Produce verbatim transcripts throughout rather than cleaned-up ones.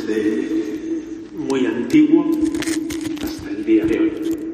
desde muy antiguo hasta el día de hoy.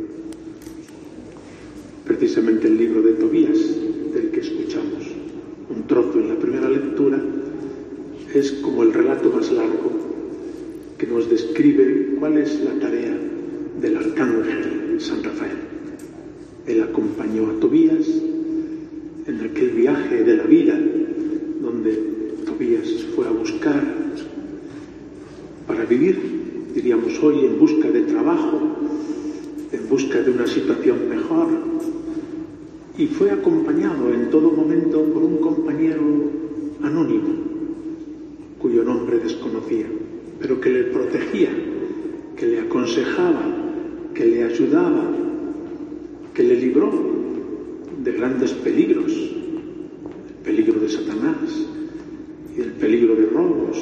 Precisamente el libro de Tobías, del que escuchamos un trozo en la primera lectura, es como el relato más largo que nos describe cuál es la tarea del arcángel San Rafael. Él acompañó a Tobías en aquel viaje de la vida donde Tobías fue a buscar para vivir, diríamos hoy, en busca de trabajo, en busca de una situación mejor, y fue acompañado en todo momento por un compañero anónimo, cuyo nombre desconocía, pero que le protegía, que le aconsejaba, que le ayudaba, que le libró de grandes peligros, el peligro de Satanás y el peligro de robos.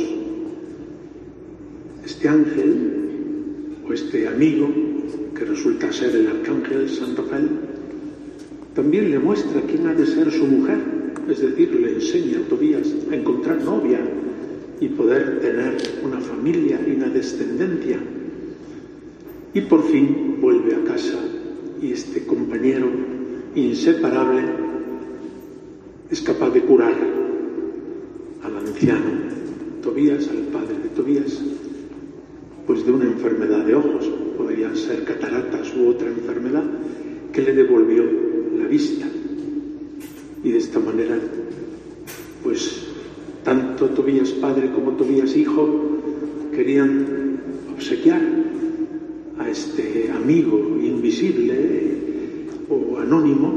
Este ángel, o este amigo, que resulta ser el arcángel San Rafael, también le muestra quién ha de ser su mujer, es decir, le enseña a Tobías a encontrar novia y poder tener una familia y una descendencia. Y por fin vuelve a casa y este compañero inseparable es capaz de curar al anciano Tobías, al padre de Tobías, pues de una enfermedad de ojos, podrían ser cataratas u otra enfermedad, que le devolvió la vista. Y de esta manera, pues tanto Tobías padre como Tobías hijo querían obsequiar a este amigo invisible o anónimo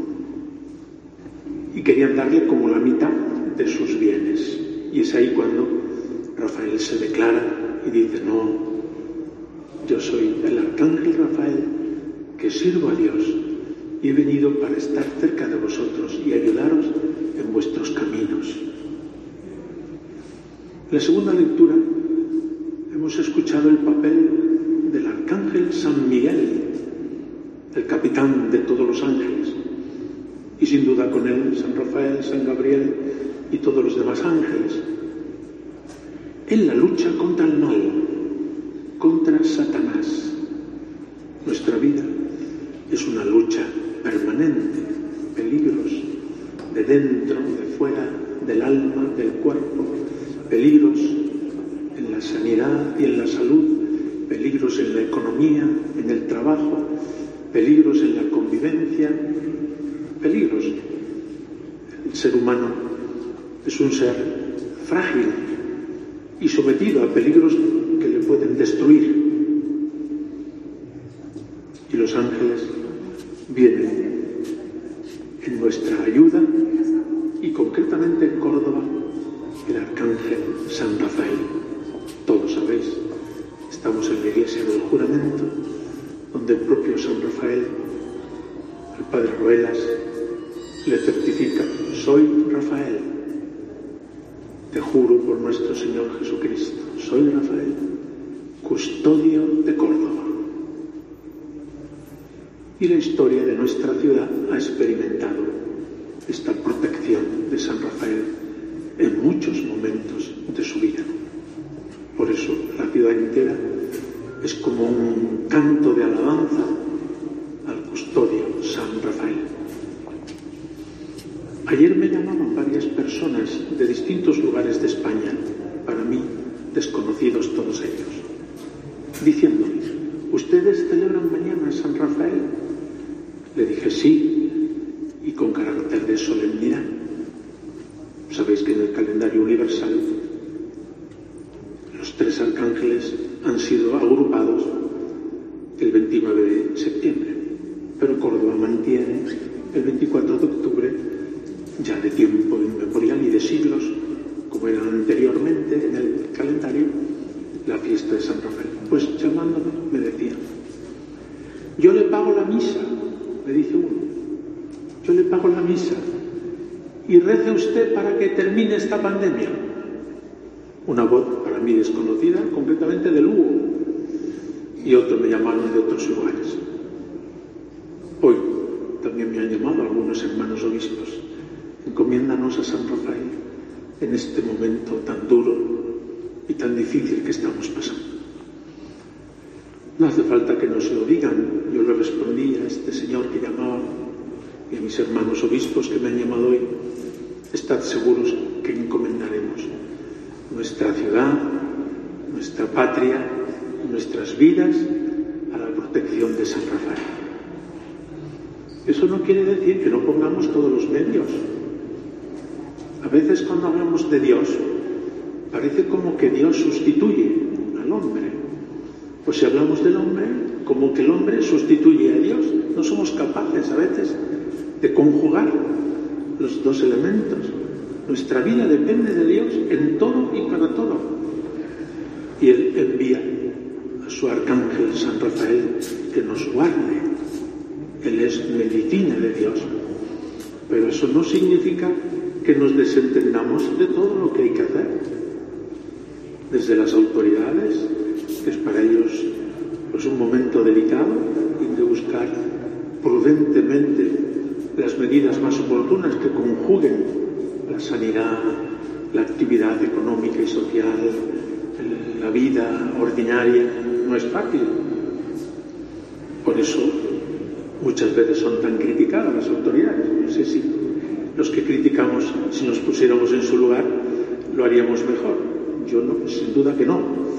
y querían darle como la mitad de sus bienes. Y es ahí cuando Rafael se declara y dice: no, yo soy el arcángel Rafael que sirvo a Dios y he venido para estar cerca de vosotros y ayudaros en vuestros caminos. En la segunda lectura hemos escuchado el papel del arcángel San Miguel, el capitán de todos los ángeles, y sin duda con él San Rafael, San Gabriel y todos los demás ángeles, en la lucha contra el mal, contra Satanás. Nuestra vida es una lucha permanente, peligros de dentro, de fuera, del alma, del cuerpo, peligros en la sanidad y en la salud, peligros en la economía, en el trabajo, peligros en la convivencia, peligros. El ser humano es un ser frágil y sometido a peligros que le pueden destruir. Y los ángeles vienen en nuestra ayuda, y concretamente en Córdoba el arcángel San Rafael. Todos sabéis, estamos en la iglesia del juramento, donde el propio San Rafael, el padre Ruelas, le certifica: soy Rafael, te juro por nuestro Señor Jesucristo, soy Rafael, custodio de Córdoba. Y la historia de nuestra ciudad ha experimentado esta protección de San Rafael en muchos momentos de su vida. Por eso la ciudad entera es como un canto de alabanza al custodio San Rafael. Ayer me llamaban varias personas de distintos lugares de España, para mí desconocidos todos ellos, diciéndome: ¿ustedes celebran mañana San Rafael? Le dije: sí, y con carácter de solemnidad. Sabéis que en el calendario universal los tres arcángeles han sido agrupados el veintinueve de septiembre, pero Córdoba mantiene el veinticuatro de octubre, ya de tiempo inmemorial y de siglos, como era anteriormente en el calendario, la fiesta de San Rafael. Pues llamándome me decían: yo le pago la misa, me dice uno, yo le pago la misa y rece usted para que termine esta pandemia. Una voz para mí desconocida, concretamente de Lugo, y otros me llamaron de otros lugares. Hoy también me han llamado algunos hermanos obispos: encomiéndanos a San Rafael en este momento tan duro y tan difícil difícil que estamos pasando. No hace falta que nos lo digan. Yo le respondí a este señor que llamaba y a mis hermanos obispos que me han llamado hoy: estad seguros que encomendaremos nuestra ciudad, nuestra patria, nuestras vidas a la protección de San Rafael. Eso no quiere decir que no pongamos todos los medios. A veces cuando hablamos de Dios, parece como que Dios sustituye al hombre. Pues si hablamos del hombre, como que el hombre sustituye a Dios. No somos capaces a veces de conjugar los dos elementos. Nuestra vida depende de Dios en todo y para todo. Y Él envía a su arcángel San Rafael que nos guarde. Él es medicina de Dios. Pero eso no significa que nos desentendamos de todo lo que hay que hacer. Desde las autoridades, que es para ellos pues, un momento delicado, y de buscar prudentemente las medidas más oportunas que conjuguen la sanidad, la actividad económica y social, la vida ordinaria. No es fácil. Por eso muchas veces son tan criticadas las autoridades. No sé si los que criticamos, si nos pusiéramos en su lugar, lo haríamos mejor. Yo no, sin duda que no.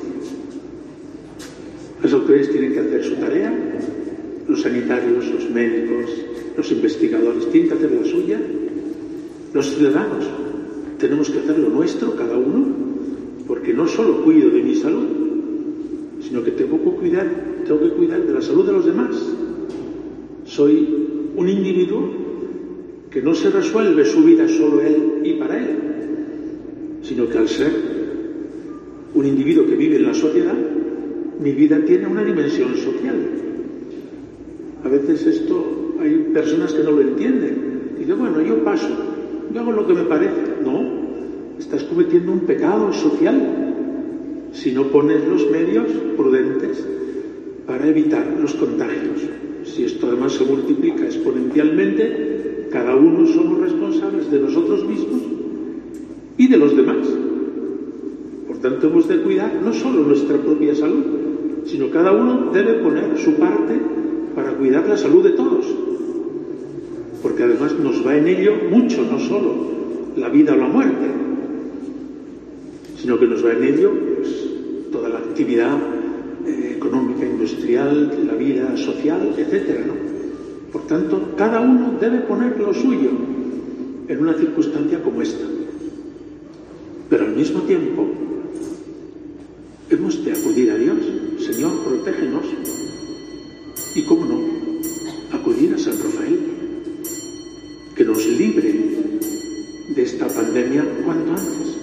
Las autoridades tienen que hacer su tarea, los sanitarios, los médicos, los investigadores tienen que hacer la suya, los ciudadanos tenemos que hacer lo nuestro, cada uno, porque no solo cuido de mi salud, sino que tengo que cuidar, tengo que cuidar de la salud de los demás. Soy un individuo que no se resuelve su vida solo él y para él, sino que al ser un individuo que vive en la sociedad, mi vida tiene una dimensión social. A veces esto hay personas que no lo entienden. Dicen, bueno, yo paso, yo hago lo que me parece. No, estás cometiendo un pecado social si no pones los medios prudentes para evitar los contagios. Si esto además se multiplica exponencialmente, cada uno somos responsables de nosotros mismos y de los demás. Por tanto, hemos de cuidar no solo nuestra propia salud, sino cada uno debe poner su parte para cuidar la salud de todos. Porque además nos va en ello mucho, no solo la vida o la muerte, sino que nos va en ello pues, toda la actividad eh, económica, industrial, la vida social, etcétera, ¿no? Por tanto, cada uno debe poner lo suyo en una circunstancia como esta. Pero al mismo tiempo, hemos de acudir a Dios. Señor, protégenos. Y cómo no, acudir a San Rafael, que nos libre de esta pandemia cuanto antes.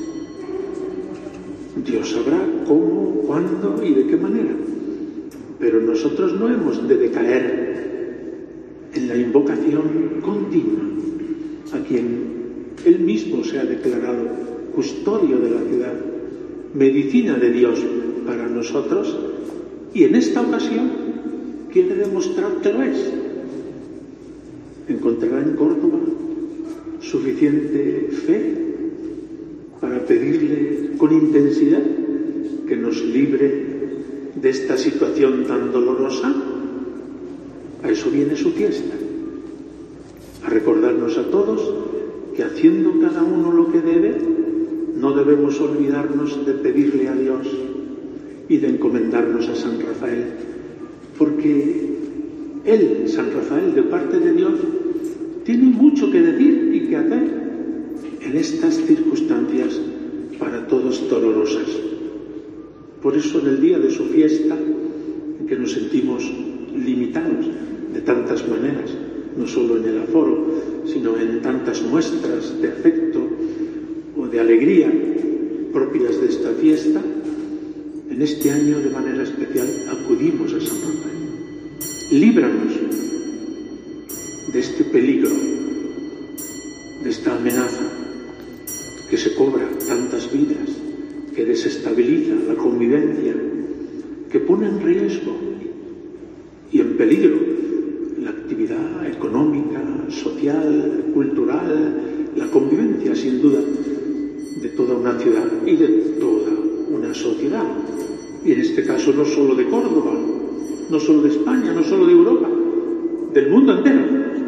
Dios sabrá cómo, cuándo y de qué manera. Pero nosotros no hemos de decaer en la invocación continua a quien Él mismo se ha declarado custodio de la ciudad, medicina de Dios para nosotros, y en esta ocasión quiere demostrar que lo es. Encontrará en Córdoba suficiente fe para pedirle con intensidad que nos libre de esta situación tan dolorosa. A eso viene su fiesta, a recordarnos a todos que haciendo cada uno lo que debe, no debemos olvidarnos de pedirle a Dios y de encomendarnos a San Rafael, porque Él, San Rafael, de parte de Dios, tiene mucho que decir y que hacer en estas circunstancias para todos dolorosas. Por eso en el día de su fiesta, en que nos sentimos limitados de tantas maneras, no solo en el aforo, sino en tantas muestras de afecto o de alegría propias de esta fiesta, en este año de manera especial acudimos a San Rafael. Líbranos de este peligro, de esta amenaza que se cobra tantas vidas, que desestabiliza la convivencia, que pone en riesgo y en peligro la actividad económica, social, cultural, la convivencia sin duda de toda una ciudad y de toda una sociedad. Y en este caso no solo de Córdoba, no solo de España, no solo de Europa, del mundo entero.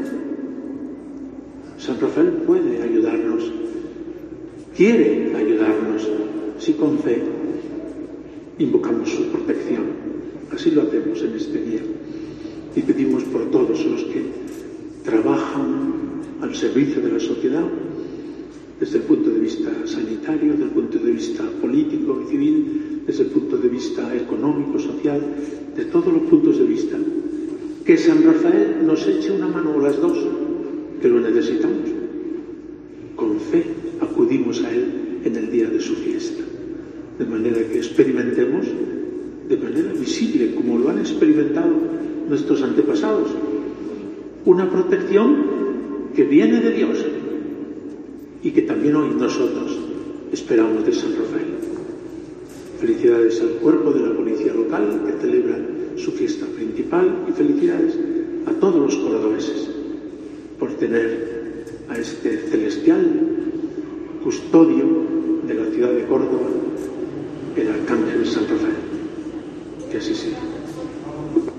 San Rafael puede ayudarnos, quiere ayudarnos, si con fe invocamos su protección. Así lo hacemos en este día. Y pedimos por todos los que trabajan al servicio de la sociedad, desde el punto de vista sanitario, desde el punto de vista político y civil, desde el punto de vista económico, social, de todos los puntos de vista, que San Rafael nos eche una mano o las dos, que lo necesitamos. Con fe acudimos a él en el día de su fiesta, de manera que experimentemos de manera visible, como lo han experimentado nuestros antepasados, una protección que viene de Dios y que también hoy nosotros esperamos de San Rafael. Felicidades al cuerpo de la policía local que celebra su fiesta principal y felicidades a todos los cordobeses por tener a este celestial custodio de la ciudad de Córdoba, el Arcángel San Rafael. Que así sea.